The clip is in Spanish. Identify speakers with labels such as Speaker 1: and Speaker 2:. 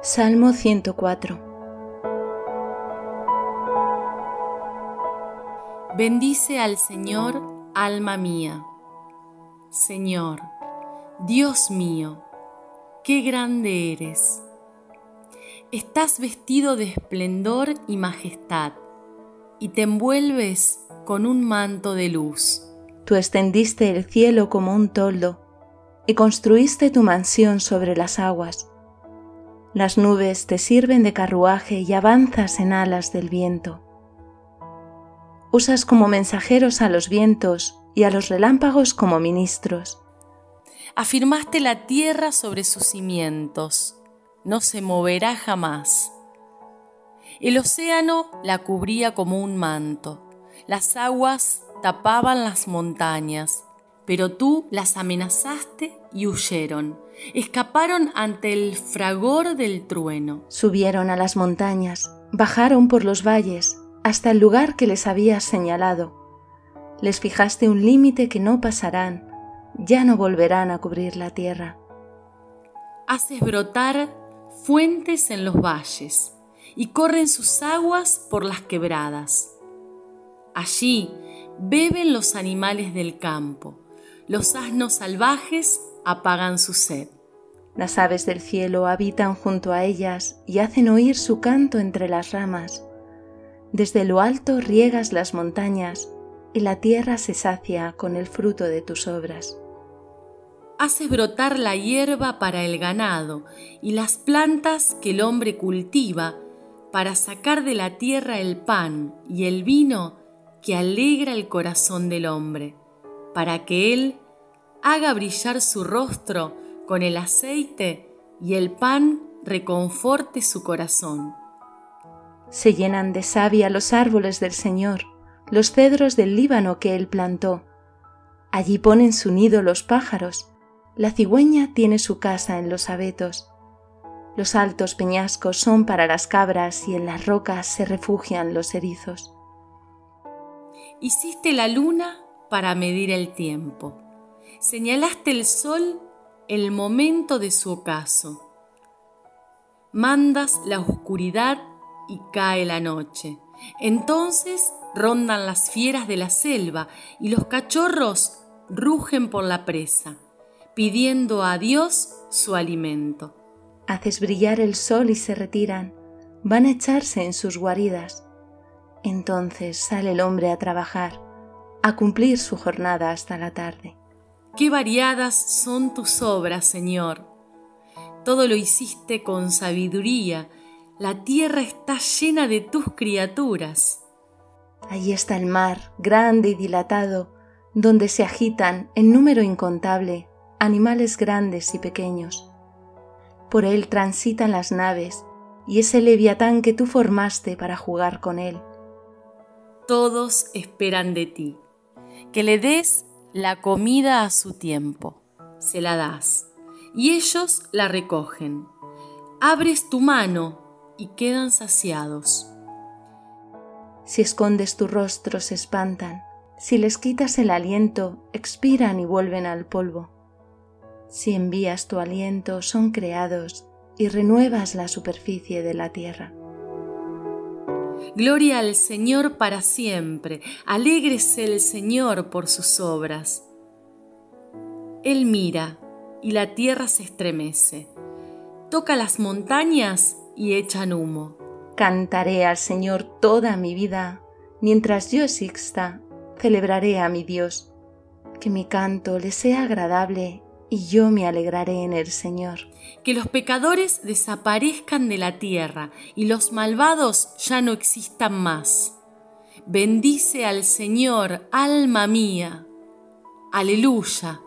Speaker 1: Salmo 104.
Speaker 2: Bendice al Señor, alma mía. Señor, Dios mío, qué grande eres. Estás vestido de esplendor y majestad, y te envuelves con un manto de luz.
Speaker 1: Tú extendiste el cielo como un toldo, y construiste tu mansión sobre las aguas. Las nubes te sirven de carruaje y avanzas en alas del viento. Usas como mensajeros a los vientos y a los relámpagos como ministros.
Speaker 2: Afirmaste la tierra sobre sus cimientos, no se moverá jamás. El océano la cubría como un manto, las aguas tapaban las montañas, pero tú las amenazaste y huyeron, escaparon ante el fragor del trueno.
Speaker 1: Subieron a las montañas, bajaron por los valles, hasta el lugar que les habías señalado. Les fijaste un límite que no pasarán, ya no volverán a cubrir la tierra.
Speaker 2: Haces brotar fuentes en los valles y corren sus aguas por las quebradas. Allí beben los animales del campo, los asnos salvajes apagan su sed.
Speaker 1: Las aves del cielo habitan junto a ellas y hacen oír su canto entre las ramas. Desde lo alto riegas las montañas y la tierra se sacia con el fruto de tus obras.
Speaker 2: Haces brotar la hierba para el ganado y las plantas que el hombre cultiva para sacar de la tierra el pan y el vino que alegra el corazón del hombre, para que él haga brillar su rostro con el aceite y el pan reconforte su corazón.
Speaker 1: Se llenan de savia los árboles del Señor, los cedros del Líbano que Él plantó. Allí ponen su nido los pájaros, la cigüeña tiene su casa en los abetos. Los altos peñascos son para las cabras y en las rocas se refugian los erizos.
Speaker 2: Hiciste la luna para medir el tiempo. Señalaste el sol el momento de su ocaso. Mandas la oscuridad y cae la noche. Entonces rondan las fieras de la selva y los cachorros rugen por la presa, pidiendo a Dios su alimento.
Speaker 1: Haces brillar el sol y se retiran, van a echarse en sus guaridas. Entonces sale el hombre a trabajar, a cumplir su jornada hasta la tarde.
Speaker 2: Qué variadas son tus obras, Señor. Todo lo hiciste con sabiduría. La tierra está llena de tus criaturas.
Speaker 1: Allí está el mar, grande y dilatado, donde se agitan en número incontable animales grandes y pequeños. Por él transitan las naves y ese leviatán que tú formaste para jugar con él.
Speaker 2: Todos esperan de ti, que le des la comida a su tiempo. Se la das, y ellos la recogen. Abres tu mano y quedan saciados.
Speaker 1: Si escondes tu rostro se espantan, si les quitas el aliento, expiran y vuelven al polvo. Si envías tu aliento, son creados y renuevas la superficie de la tierra.
Speaker 2: Gloria al Señor para siempre, alégrese el Señor por sus obras. Él mira y la tierra se estremece, toca las montañas y echan humo.
Speaker 1: Cantaré al Señor toda mi vida, mientras yo exista, celebraré a mi Dios. Que mi canto le sea agradable y yo me alegraré en el Señor.
Speaker 2: Que los pecadores desaparezcan de la tierra y los malvados ya no existan más. Bendice al Señor, alma mía. Aleluya.